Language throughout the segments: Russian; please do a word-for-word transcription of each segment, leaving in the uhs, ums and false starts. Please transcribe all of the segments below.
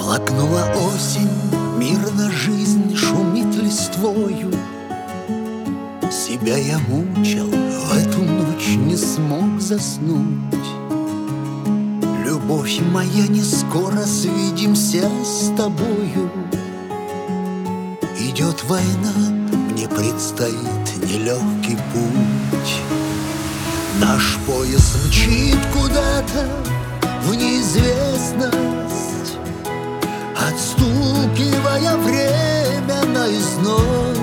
Плакнула осень, мирно жизнь шумит листвою. Себя я мучил, в эту ночь не смог заснуть. Любовь моя, не скоро свидимся с тобою. Идет война, мне предстоит нелегкий путь. Наш поезд мчит куда-то в неизвестность, отстукивая время на износ.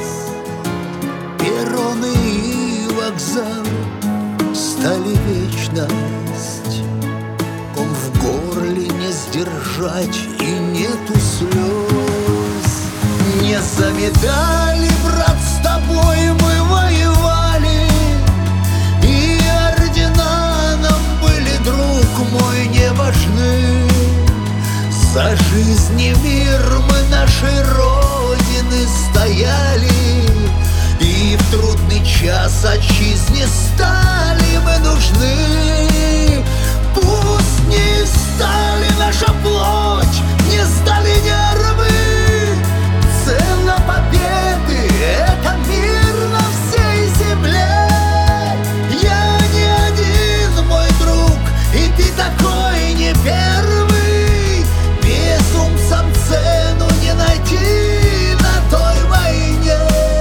Перроны и вокзал стали вечность. Ком в горле не сдержать, и нету слез. Не за медали, брат, с тобой мы воевали, и ордена нам были, друг мой, не важны. За жизнь и мир мы нашей Родины стояли, и в трудный час отчизне стали мы нужны. Пусть не стали наша плоть, не стали нервы, цена победы — это мир на всей земле. Я не один, мой друг, и ты такой не первый. Безумцам цену не найти на той войне.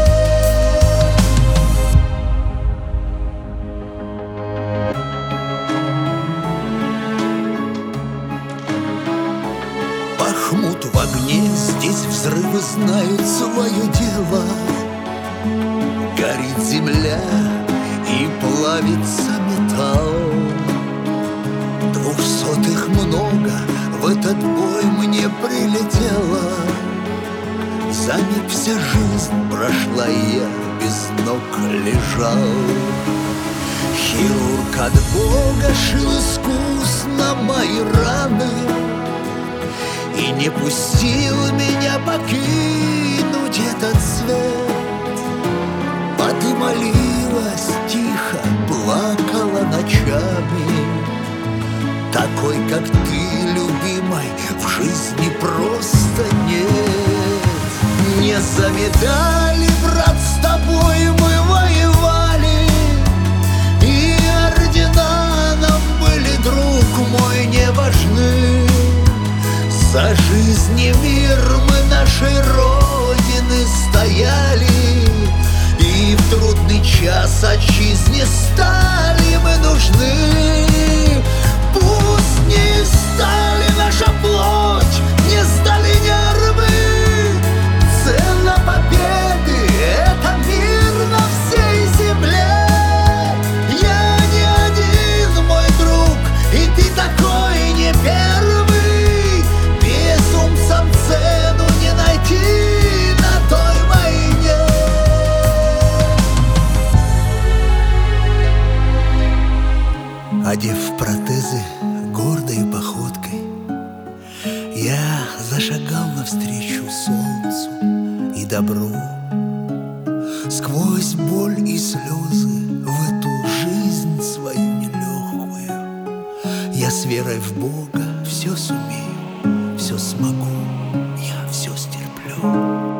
Бахмут в огне, здесь взрывы знают свое дело. Горит земля и плавится металл. Двухсотых много, в этот бой мне прилетело. За миг вся жизнь прошла, и я без ног лежал. Хирург от Бога шил искусно мои раны и не пустил меня покинуть этот свет. А ты молилась тихо, плакала ночами. Такой, как ты, любимой, в жизни просто нет. Не за медали, брат, с тобой мы воевали, и ордена нам были, друг мой, не важны. За жизнь и мир мы нашей Родины стояли, и в трудный час отчизне стали мы нужны. Пусть не стали наша плоть, не стали нервы, цена победы — это мир на всей земле. Я не один, мой друг, и ты такой не первый. Безумцам цену не найти на той войне. Одев протезы гордой походкой, я зашагал навстречу солнцу и добру. Сквозь боль и слезы в эту жизнь свою нелегкую я с верой в Бога все сумею, все смогу, я все стерплю.